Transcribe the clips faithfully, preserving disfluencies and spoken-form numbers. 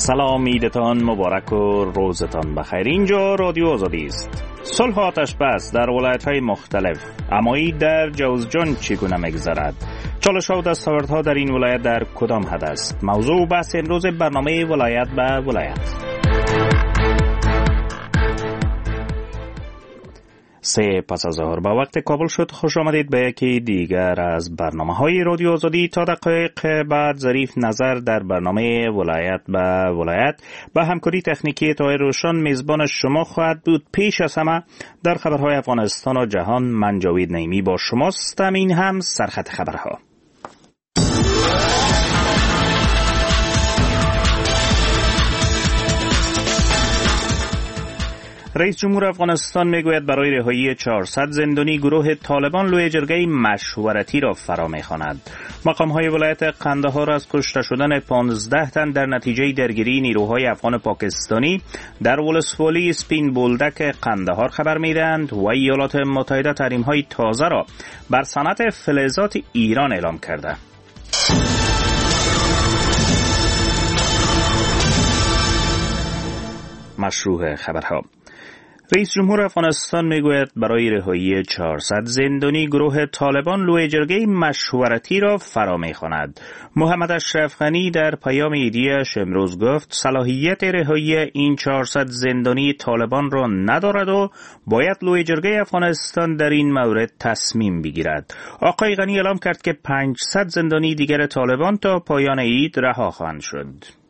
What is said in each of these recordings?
سلام، عیدتان مبارک و روزتان بخیر. اینجا رادیو آزادی است. صلح آتش بس در ولایت‌های مختلف، اما عید در جوزجان چگونه می‌گذرد؟ چالش‌ها و دستاوردها در این ولایت در کدام حد است؟ موضوع بحث امروز برنامه ولایت به ولایت. سه پس از ظهر به وقت کابل شد. خوش آمدید به یکی دیگر از برنامه‌های رادیو آزادی. تا دقایق بعد ظریف نظر در برنامه ولایت به ولایت با همکاری تکنیکی طاهر روشن میزبان شما خواهد بود. پیش از همه در خبرهای افغانستان و جهان من جاوید نعیمی با شماستم. این هم سرخط خبرها. رئیس جمهور افغانستان میگوید برای رهایی چهارصد زندانی گروه طالبان لوی جرگه مشورتی را فرا میخواند. مقام‌های ولایت قندهار از کشته شدن پانزده تن در نتیجه درگیری نیروهای افغان پاکستانی در ولسوالی سپین بولدک قندهار خبر میدهند و ایالات متحده تحریم‌های تازه را بر صنعت فلزات ایران اعلام کرده. مشروع خبرها. رئیس جمهور افغانستان میگوید برای رهایی چهارصد زندانی گروه طالبان لوی جرگه مشورتی را فرا میخواند. محمد اشرف غنی در پیام عیدی‌اش امروز گفت صلاحیت رهایی این چهارصد زندانی طالبان را ندارد و باید لوی جرگه افغانستان در این مورد تصمیم بگیرد. آقای غنی اعلام کرد که پانصد زندانی دیگر طالبان تا پایان عید رها خواهند شد.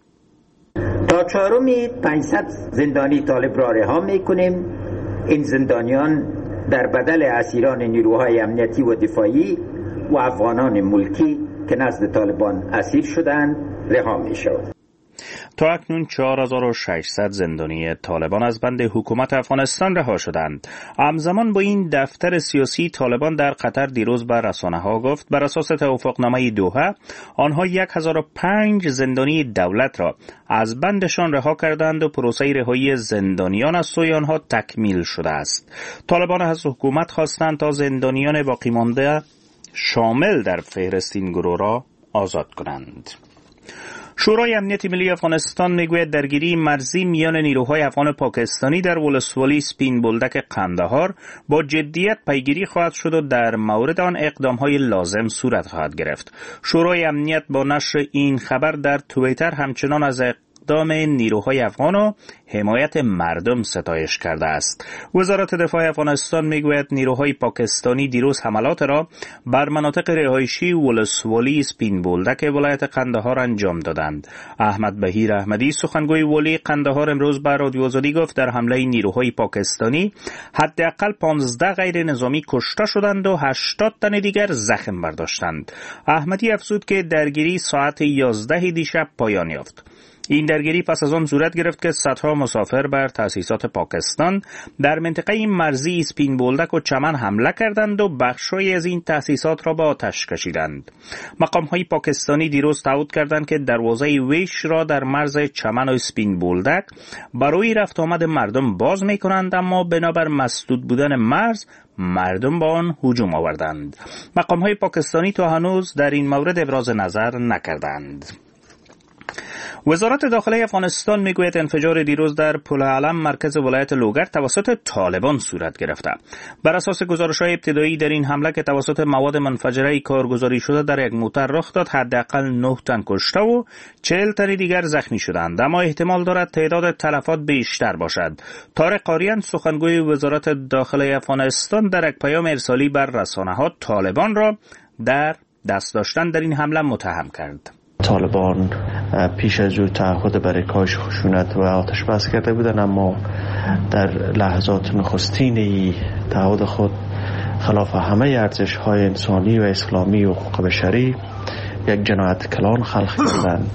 تا چهارم پانصد زندانی طالب را رها میکنیم. این زندانیان در بدل اسیران نیروهای امنیتی و دفاعی و افغانان ملکی که نزد طالبان اسیر شدند رها میشوند. تا اکنون چهار هزار و ششصد زندانی طالبان از بند حکومت افغانستان رها شدند. همزمان با این دفتر سیاسی طالبان در قطر دیروز به رسانه‌ها گفت بر اساس توافقنامه دوحه آنها یک هزار و پنج زندانی دولت را از بندشان رها کردند و پروسه رهایی زندانیان از سوی آنها تکمیل شده است. طالبان از حکومت خواستند تا زندانیان باقی مانده شامل در فهرست این گروه را آزاد کنند. شورای امنیت ملی افغانستان میگوید درگیری مرزی میان نیروهای افغان پاکستانی در ولسوالی سپین بولدک قندهار با جدیت پیگیری خواهد شد و در مورد آن اقدامهای لازم صورت خواهد گرفت. شورای امنیت با نشر این خبر در توییتر همچنان از اقدام نیروهای افغان و حمایت مردم ستایش کرده است. وزارت دفاع افغانستان میگوید نیروهای پاکستانی دیروز حملات را بر مناطق رهایشی ولسوالی سپین بولدک ولایت قندهار انجام دادند. احمد بهیر احمدی سخنگوی ولی قندهار امروز به رادیو آزادی گفت در حمله نیروهای پاکستانی حداقل پانزده غیر نظامی کشته شدند و هشتاد تن دیگر زخم برداشتند. احمدی افزود که درگیری ساعت یازده دیشب پایان یافت. این درگیری پس از آن صورت گرفت که صدها مسافر بر تأسیسات پاکستان در منطقه مرزی سپین بولدک و چمن حمله کردند و بخشی از این تأسیسات را به آتش کشیدند. مقام‌های پاکستانی دیروز تعهد کردند که دروازه ویش را در مرز چمن و سپین بولدک برای رفت آمد مردم باز می‌کنند، اما بنابر مسدود بودن مرز مردم با آن هجوم آوردند. مقام‌های پاکستانی تا هنوز در این مورد ابراز نظر نکردند. وزارت داخلی افغانستان میگوید انفجار دیروز در پل علم مرکز ولایت لوگر توسط طالبان صورت گرفته. بر اساس گزارش‌های ابتدایی در این حمله که توسط مواد منفجره کارگزاری شده در یک موتر رخ داد، حداقل نه تن کشته و چهل تن دیگر زخمی شدند، اما احتمال دارد تعداد تلفات بیشتر باشد. طارق قاریان سخنگوی وزارت داخلی افغانستان در یک پیام ارسالی بر رسانه‌ها طالبان را در دست داشتن در این حمله متهم کرد. طالبان پیش از او تعهد برای کاهش خشونت و آتش بس کرده بودند، اما در لحظات نخستین تعهد خود خلاف همه ارزش‌های انسانی و اسلامی و حقوق بشری یک جنایت کلان خلق کردند.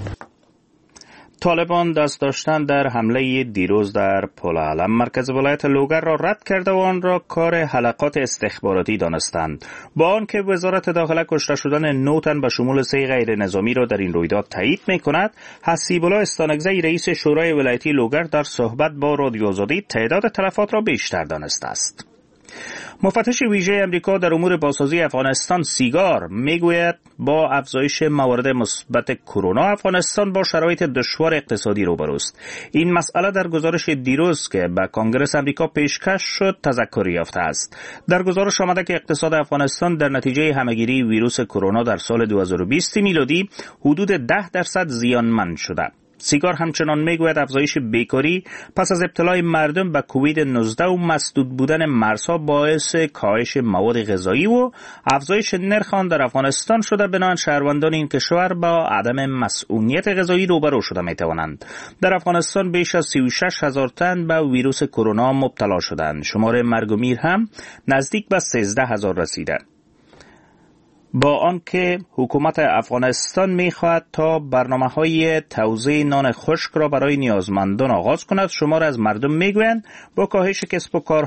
طالبان دست داشتن در حمله دیروز در پل علم مرکز ولایت لوگر را رد کرده و آن را کار حلقات استخباراتی دانستند. با آنکه وزارت داخله کشته شدن نه تن به شمول سه غیر نظامی را در این رویداد تایید می‌کند، حسیب الله استانکزی رئیس شورای ولایتی لوگر در صحبت با رادیو آزادی تعداد تلفات را بیشتر دانسته است. مفتش ویژه امریکا در امور بازسازی افغانستان سیگار میگوید با افزایش موارد مثبت کرونا افغانستان با شرایط دشوار اقتصادی روبروست. این مسئله در گزارش دیروز که به کنگره امریکا پیشکش شد تذکر یافته است. در گزارش آمده که اقتصاد افغانستان در نتیجه همهگیری ویروس کرونا در سال دو هزار و بیست میلادی حدود ده درصد زیانمند شده. سیگار همچنان میگوید افزایش بیکاری پس از ابتلای مردم به کووید نوزده و مسدود بودن مرزها باعث کاهش مواد غذایی و افزایش نرخ آن در افغانستان شده، بنابراین شهروندان این کشور با عدم مسئولیت غذایی روبرو شده میتوانند. در افغانستان بیش از سی و شش هزار تن به ویروس کرونا مبتلا شدند. شمار مرگ و میر هم نزدیک به سیزده هزار رسیده. با آنکه حکومت افغانستان می‌خواهد تا برنامه‌های توزیع نان خشک را برای نیازمندان آغاز کند، شمار از مردم می‌گویند با کاهش کسب و کار